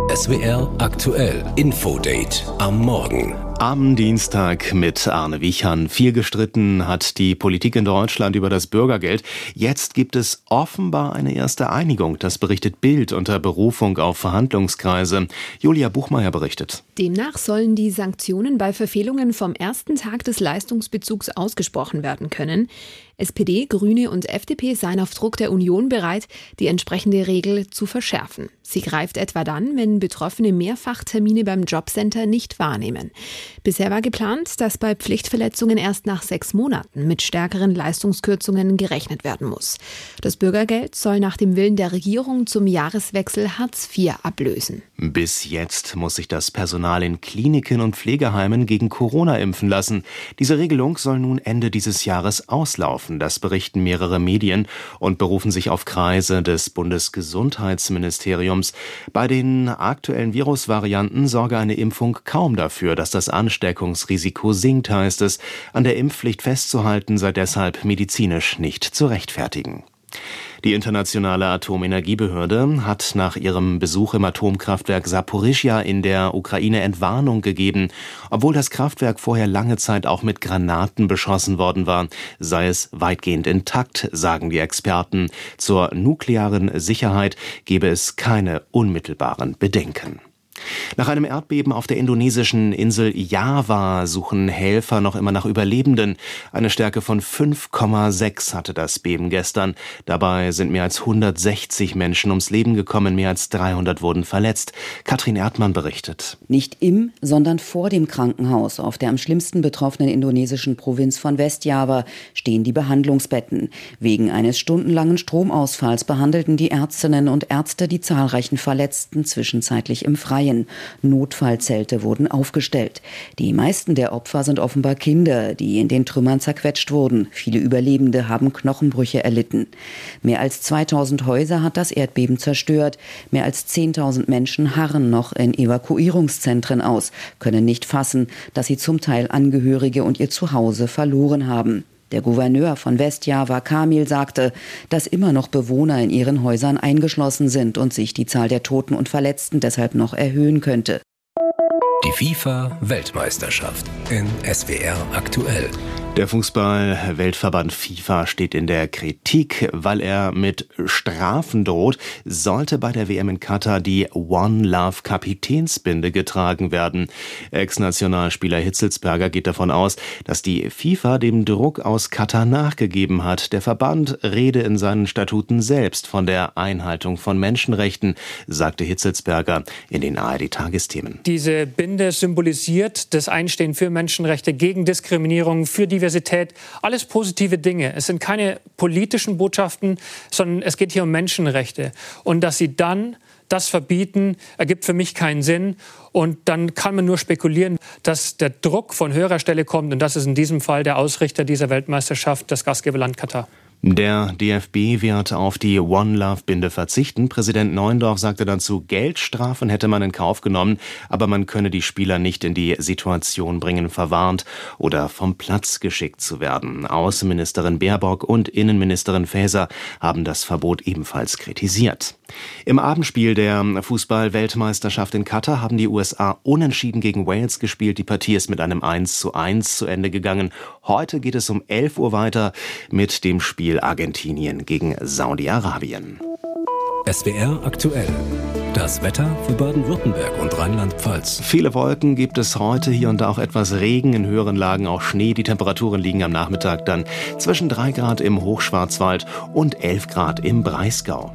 SWR aktuell Infodate am Morgen. Am Dienstag mit Arne Wiechern. Viel gestritten hat die Politik in Deutschland über das Bürgergeld. Jetzt gibt es offenbar eine erste Einigung. Das berichtet Bild unter Berufung auf Verhandlungskreise. Julia Buchmeier berichtet. Demnach sollen die Sanktionen bei Verfehlungen vom ersten Tag des Leistungsbezugs ausgesprochen werden können. SPD, Grüne und FDP seien auf Druck der Union bereit, die entsprechende Regel zu verschärfen. Sie greift etwa dann, wenn Betroffene Mehrfachtermine beim Jobcenter nicht wahrnehmen. Bisher war geplant, dass bei Pflichtverletzungen erst nach 6 Monaten mit stärkeren Leistungskürzungen gerechnet werden muss. Das Bürgergeld soll nach dem Willen der Regierung zum Jahreswechsel Hartz IV ablösen. Bis jetzt muss sich das Personal in Kliniken und Pflegeheimen gegen Corona impfen lassen. Diese Regelung soll nun Ende dieses Jahres auslaufen. Das berichten mehrere Medien und berufen sich auf Kreise des Bundesgesundheitsministeriums. Bei den aktuellen Virusvarianten sorge eine Impfung kaum dafür, dass das Ansteckungsrisiko sinkt, heißt es. An der Impfpflicht festzuhalten sei deshalb medizinisch nicht zu rechtfertigen. Die Internationale Atomenergiebehörde hat nach ihrem Besuch im Atomkraftwerk Saporischschja in der Ukraine Entwarnung gegeben. Obwohl das Kraftwerk vorher lange Zeit auch mit Granaten beschossen worden war, sei es weitgehend intakt, sagen die Experten. Zur nuklearen Sicherheit gebe es keine unmittelbaren Bedenken. Nach einem Erdbeben auf der indonesischen Insel Java suchen Helfer noch immer nach Überlebenden. Eine Stärke von 5,6 hatte das Beben gestern. Dabei sind mehr als 160 Menschen ums Leben gekommen, mehr als 300 wurden verletzt. Katrin Erdmann berichtet. Nicht im, sondern vor dem Krankenhaus auf der am schlimmsten betroffenen indonesischen Provinz von Westjava stehen die Behandlungsbetten. Wegen eines stundenlangen Stromausfalls behandelten die Ärztinnen und Ärzte die zahlreichen Verletzten zwischenzeitlich im Freien. Notfallzelte wurden aufgestellt. Die meisten der Opfer sind offenbar Kinder, die in den Trümmern zerquetscht wurden. Viele Überlebende haben Knochenbrüche erlitten. Mehr als 2000 Häuser hat das Erdbeben zerstört. Mehr als 10.000 Menschen harren noch in Evakuierungszentren aus, können nicht fassen, dass sie zum Teil Angehörige und ihr Zuhause verloren haben. Der Gouverneur von Westjava, Kamil, sagte, dass immer noch Bewohner in ihren Häusern eingeschlossen sind und sich die Zahl der Toten und Verletzten deshalb noch erhöhen könnte. Die FIFA-Weltmeisterschaft in SWR aktuell. Der Fußball-Weltverband FIFA steht in der Kritik, weil er mit Strafen droht, sollte bei der WM in Katar die One Love Kapitänsbinde getragen werden. Ex-Nationalspieler Hitzelsberger geht davon aus, dass die FIFA dem Druck aus Katar nachgegeben hat. Der Verband rede in seinen Statuten selbst von der Einhaltung von Menschenrechten, sagte Hitzelsberger in den ARD-Tagesthemen. Diese Binde symbolisiert das Einstehen für Menschenrechte, gegen Diskriminierung, für Diversität, alles positive Dinge. Es sind keine politischen Botschaften, sondern es geht hier um Menschenrechte. Und dass sie dann das verbieten, ergibt für mich keinen Sinn. Und dann kann man nur spekulieren, dass der Druck von höherer Stelle kommt. Und das ist in diesem Fall der Ausrichter dieser Weltmeisterschaft, das Gastgeberland Katar. Der DFB wird auf die One Love Binde verzichten. Präsident Neuendorf sagte dazu, Geldstrafen hätte man in Kauf genommen, aber man könne die Spieler nicht in die Situation bringen, verwarnt oder vom Platz geschickt zu werden. Außenministerin Baerbock und Innenministerin Faeser haben das Verbot ebenfalls kritisiert. Im Abendspiel der Fußball-Weltmeisterschaft in Katar haben die USA unentschieden gegen Wales gespielt. Die Partie ist mit einem 1:1 zu Ende gegangen. Heute geht es um 11 Uhr weiter mit dem Spiel Argentinien gegen Saudi-Arabien. SWR aktuell. Das Wetter für Baden-Württemberg und Rheinland-Pfalz. Viele Wolken gibt es heute, hier und da auch etwas Regen, in höheren Lagen auch Schnee. Die Temperaturen liegen am Nachmittag dann zwischen 3 Grad im Hochschwarzwald und 11 Grad im Breisgau.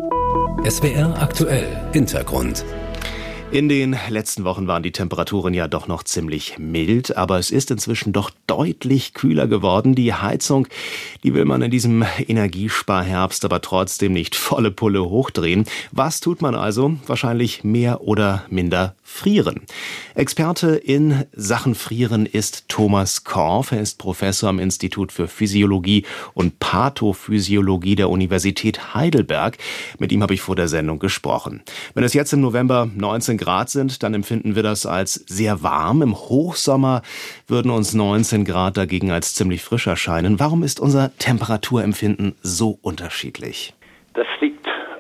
SWR aktuell. Hintergrund. In den letzten Wochen waren die Temperaturen ja doch noch ziemlich mild, aber es ist inzwischen doch deutlich kühler geworden. Die Heizung, die will man in diesem Energiesparherbst aber trotzdem nicht volle Pulle hochdrehen. Was tut man also? Wahrscheinlich mehr oder minder frieren. Experte in Sachen Frieren ist Thomas Korff. Er ist Professor am Institut für Physiologie und Pathophysiologie der Universität Heidelberg. Mit ihm habe ich vor der Sendung gesprochen. Wenn es jetzt im November 19 Grad sind, dann empfinden wir das als sehr warm. Im Hochsommer würden uns 19 Grad dagegen als ziemlich frisch erscheinen. Warum ist unser Temperaturempfinden so unterschiedlich? Das liegt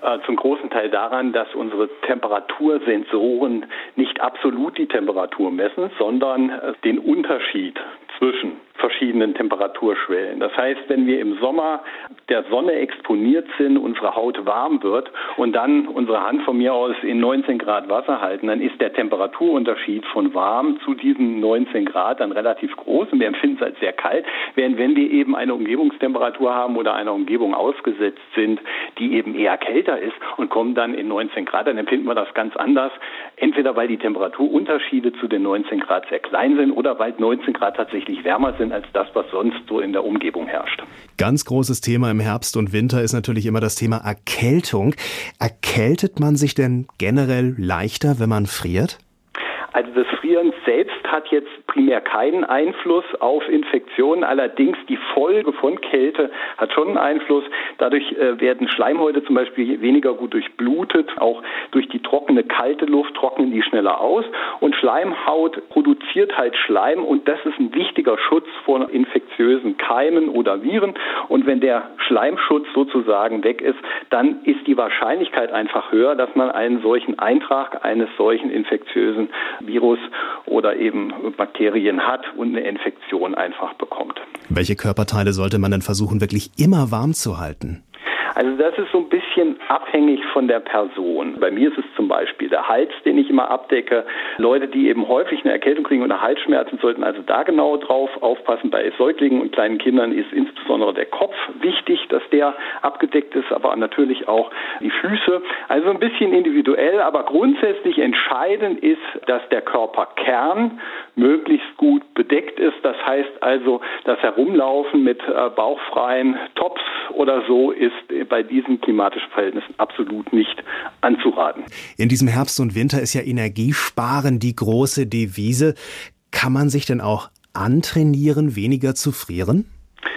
zum großen Teil daran, dass unsere Temperatursensoren nicht absolut die Temperatur messen, sondern den Unterschied zwischen verschiedenen Temperaturschwellen. Das heißt, wenn wir im Sommer der Sonne exponiert sind, unsere Haut warm wird und dann unsere Hand von mir aus in 19 Grad Wasser halten, dann ist der Temperaturunterschied von warm zu diesen 19 Grad dann relativ groß und wir empfinden es als sehr kalt, während wenn wir eben eine Umgebungstemperatur haben oder einer Umgebung ausgesetzt sind, die eben eher kälter ist und kommen dann in 19 Grad, dann empfinden wir das ganz anders. Entweder weil die Temperaturunterschiede zu den 19 Grad sehr klein sind oder weil 19 Grad tatsächlich wärmer sind als das, was sonst so in der Umgebung herrscht. Ganz großes Thema im Herbst und Winter ist natürlich immer das Thema Erkältung. Erkältet man sich denn generell leichter, wenn man friert? Also das Frieren selbst hat jetzt primär keinen Einfluss auf Infektionen. Allerdings die Folge von Kälte hat schon einen Einfluss. Dadurch werden Schleimhäute zum Beispiel weniger gut durchblutet. Auch durch die trockene, kalte Luft trocknen die schneller aus. Und Schleimhaut produziert halt Schleim und das ist ein wichtiger Schutz vor infektiösen Keimen oder Viren. Und wenn der Schleimschutz sozusagen weg ist, dann ist die Wahrscheinlichkeit einfach höher, dass man einen solchen Eintrag eines solchen infektiösen Virus oder eben Bakterien hat und eine Infektion einfach bekommt. Welche Körperteile sollte man denn versuchen, wirklich immer warm zu halten? Also das ist so ein bisschen abhängig von der Person. Bei mir ist es zum Beispiel der Hals, den ich immer abdecke. Leute, die eben häufig eine Erkältung kriegen oder Halsschmerzen, sollten also da genau drauf aufpassen. Bei Säuglingen und kleinen Kindern ist insbesondere der Kopf wichtig, dass der abgedeckt ist, aber natürlich auch die Füße. Also ein bisschen individuell, aber grundsätzlich entscheidend ist, dass der Körperkern möglichst gut bedeckt ist. Das heißt also, das Herumlaufen mit bauchfreien Tops oder so ist bei diesen klimatischen Verhältnissen absolut nicht anzuraten. In diesem Herbst und Winter ist ja Energiesparen die große Devise. Kann man sich denn auch antrainieren, weniger zu frieren?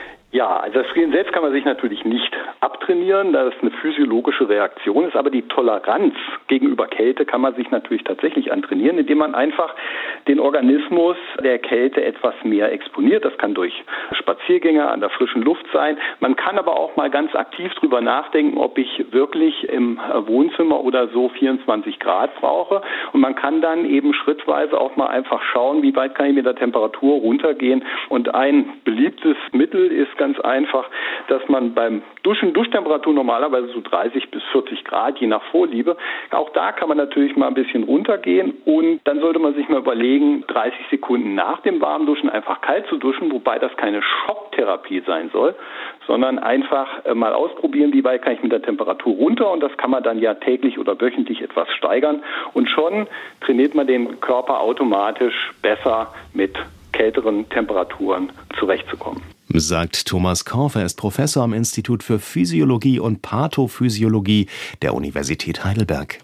Ja, also das Frieren selbst kann man sich natürlich nicht abtrainieren, da es eine physiologische Reaktion ist, aber die Toleranz gegenüber Kälte kann man sich natürlich tatsächlich antrainieren, indem man einfach den Organismus der Kälte etwas mehr exponiert. Das kann durch Spaziergänge an der frischen Luft sein. Man kann aber auch mal ganz aktiv drüber nachdenken, ob ich wirklich im Wohnzimmer oder so 24 Grad brauche. Und man kann dann eben schrittweise auch mal einfach schauen, wie weit kann ich mit der Temperatur runtergehen. Und ein beliebtes Mittel ist ganz einfach, dass man beim Duschen, Duschtemperatur normalerweise so 30 bis 40 Grad, je nach Vorliebe. Auch da kann man natürlich mal ein bisschen runtergehen und dann sollte man sich mal überlegen, 30 Sekunden nach dem Warmduschen einfach kalt zu duschen, wobei das keine Schocktherapie sein soll, sondern einfach mal ausprobieren, wie weit kann ich mit der Temperatur runter und das kann man dann ja täglich oder wöchentlich etwas steigern und schon trainiert man den Körper automatisch besser mit kälteren Temperaturen zurechtzukommen. Sagt Thomas Korff, er ist Professor am Institut für Physiologie und Pathophysiologie der Universität Heidelberg.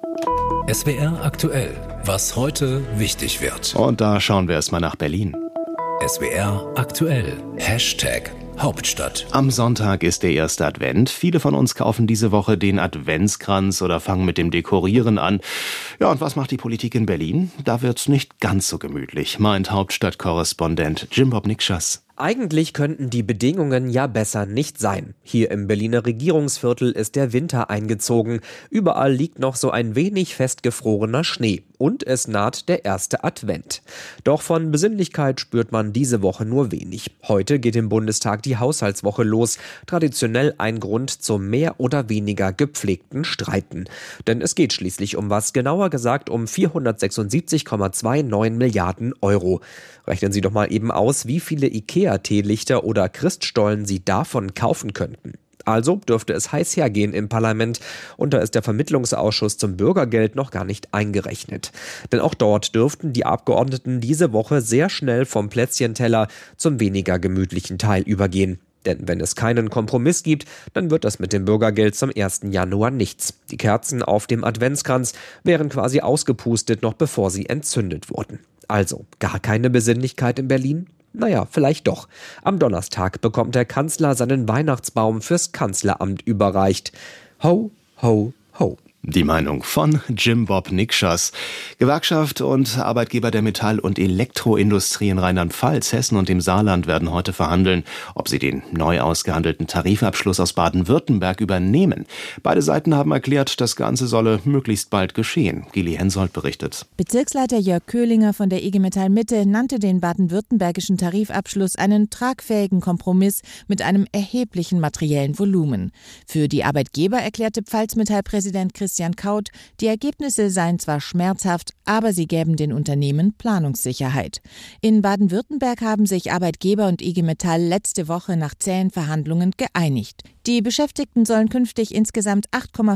SWR aktuell, was heute wichtig wird. Und da schauen wir erstmal nach Berlin. SWR aktuell, #Hauptstadt. Am Sonntag ist der erste Advent. Viele von uns kaufen diese Woche den Adventskranz oder fangen mit dem Dekorieren an. Ja, und was macht die Politik in Berlin? Da wird's nicht ganz so gemütlich, meint Hauptstadtkorrespondent Jim-Bob Nikschas. Eigentlich könnten die Bedingungen ja besser nicht sein. Hier im Berliner Regierungsviertel ist der Winter eingezogen. Überall liegt noch so ein wenig festgefrorener Schnee. Und es naht der erste Advent. Doch von Besinnlichkeit spürt man diese Woche nur wenig. Heute geht im Bundestag die Haushaltswoche los. Traditionell ein Grund zum mehr oder weniger gepflegten Streiten. Denn es geht schließlich um was, genauer gesagt um 476,29 Milliarden Euro. Rechnen Sie doch mal eben aus, wie viele IKEA-Teelichter oder Christstollen Sie davon kaufen könnten. Also dürfte es heiß hergehen im Parlament und da ist der Vermittlungsausschuss zum Bürgergeld noch gar nicht eingerechnet. Denn auch dort dürften die Abgeordneten diese Woche sehr schnell vom Plätzchenteller zum weniger gemütlichen Teil übergehen. Denn wenn es keinen Kompromiss gibt, dann wird das mit dem Bürgergeld zum 1. Januar nichts. Die Kerzen auf dem Adventskranz wären quasi ausgepustet, noch bevor sie entzündet wurden. Also gar keine Besinnlichkeit in Berlin? Naja, vielleicht doch. Am Donnerstag bekommt der Kanzler seinen Weihnachtsbaum fürs Kanzleramt überreicht. Ho, ho, ho. Die Meinung von Jim Bob Nikschas. Gewerkschaft und Arbeitgeber der Metall- und Elektroindustrie in Rheinland-Pfalz, Hessen und dem Saarland werden heute verhandeln, ob sie den neu ausgehandelten Tarifabschluss aus Baden-Württemberg übernehmen. Beide Seiten haben erklärt, das Ganze solle möglichst bald geschehen. Gili Hensoldt berichtet. Bezirksleiter Jörg Köhlinger von der IG Metall Mitte nannte den baden-württembergischen Tarifabschluss einen tragfähigen Kompromiss mit einem erheblichen materiellen Volumen. Für die Arbeitgeber erklärte Pfalz-Metall-Präsident Christian Kaut, die Ergebnisse seien zwar schmerzhaft, aber sie gäben den Unternehmen Planungssicherheit. In Baden-Württemberg haben sich Arbeitgeber und IG Metall letzte Woche nach zähen Verhandlungen geeinigt. Die Beschäftigten sollen künftig insgesamt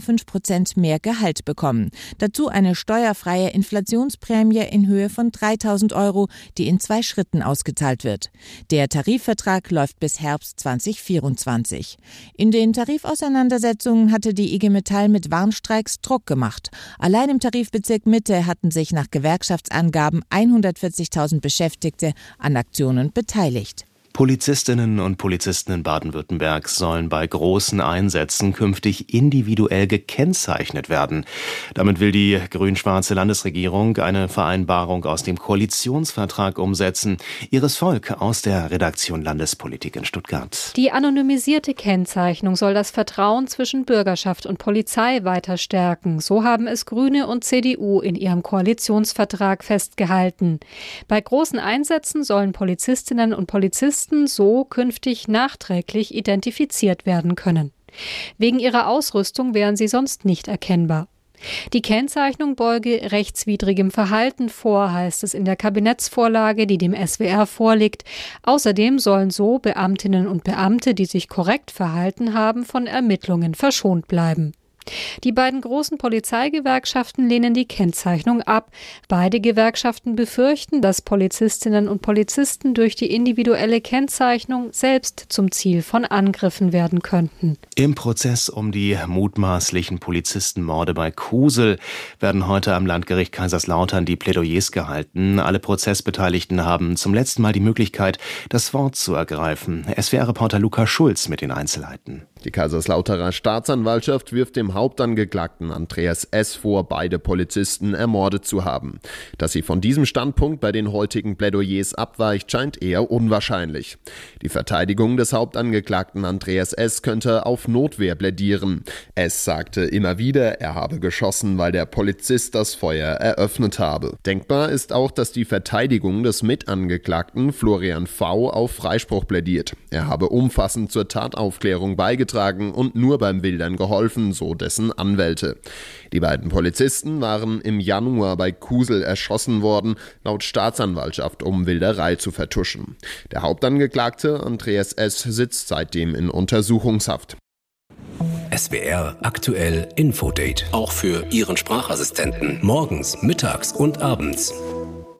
8,5% mehr Gehalt bekommen. Dazu eine steuerfreie Inflationsprämie in Höhe von 3.000 €, die in 2 Schritten ausgezahlt wird. Der Tarifvertrag läuft bis Herbst 2024. In den Tarifauseinandersetzungen hatte die IG Metall mit Warnstreiks Druck gemacht. Allein im Tarifbezirk Mitte hatten sich nach Gewerkschaftsangaben 140.000 Beschäftigte an Aktionen beteiligt. Polizistinnen und Polizisten in Baden-Württemberg sollen bei großen Einsätzen künftig individuell gekennzeichnet werden. Damit will die grün-schwarze Landesregierung eine Vereinbarung aus dem Koalitionsvertrag umsetzen. Iris Volk aus der Redaktion Landespolitik in Stuttgart. Die anonymisierte Kennzeichnung soll das Vertrauen zwischen Bürgerschaft und Polizei weiter stärken. So haben es Grüne und CDU in ihrem Koalitionsvertrag festgehalten. Bei großen Einsätzen sollen Polizistinnen und Polizisten so künftig nachträglich identifiziert werden können. Wegen ihrer Ausrüstung wären sie sonst nicht erkennbar. Die Kennzeichnung beuge rechtswidrigem Verhalten vor, heißt es in der Kabinettsvorlage, die dem SWR vorliegt. Außerdem sollen so Beamtinnen und Beamte, die sich korrekt verhalten haben, von Ermittlungen verschont bleiben. Die beiden großen Polizeigewerkschaften lehnen die Kennzeichnung ab. Beide Gewerkschaften befürchten, dass Polizistinnen und Polizisten durch die individuelle Kennzeichnung selbst zum Ziel von Angriffen werden könnten. Im Prozess um die mutmaßlichen Polizistenmorde bei Kusel werden heute am Landgericht Kaiserslautern die Plädoyers gehalten. Alle Prozessbeteiligten haben zum letzten Mal die Möglichkeit, das Wort zu ergreifen. SWR-Reporter Lukas Schulz mit den Einzelheiten. Die Kaiserslauterer Staatsanwaltschaft wirft dem Hauptangeklagten Andreas S. vor, beide Polizisten ermordet zu haben. Dass sie von diesem Standpunkt bei den heutigen Plädoyers abweicht, scheint eher unwahrscheinlich. Die Verteidigung des Hauptangeklagten Andreas S. könnte auf Notwehr plädieren. S. sagte immer wieder, er habe geschossen, weil der Polizist das Feuer eröffnet habe. Denkbar ist auch, dass die Verteidigung des Mitangeklagten Florian V. auf Freispruch plädiert. Er habe umfassend zur Tataufklärung beigetragen und nur beim Wildern geholfen, so dessen Anwälte. Die beiden Polizisten waren im Januar bei Kusel erschossen worden, laut Staatsanwaltschaft, um Wilderei zu vertuschen. Der Hauptangeklagte Andreas S. sitzt seitdem in Untersuchungshaft. SWR aktuell Infodate. Auch für Ihren Sprachassistenten. Morgens, mittags und abends.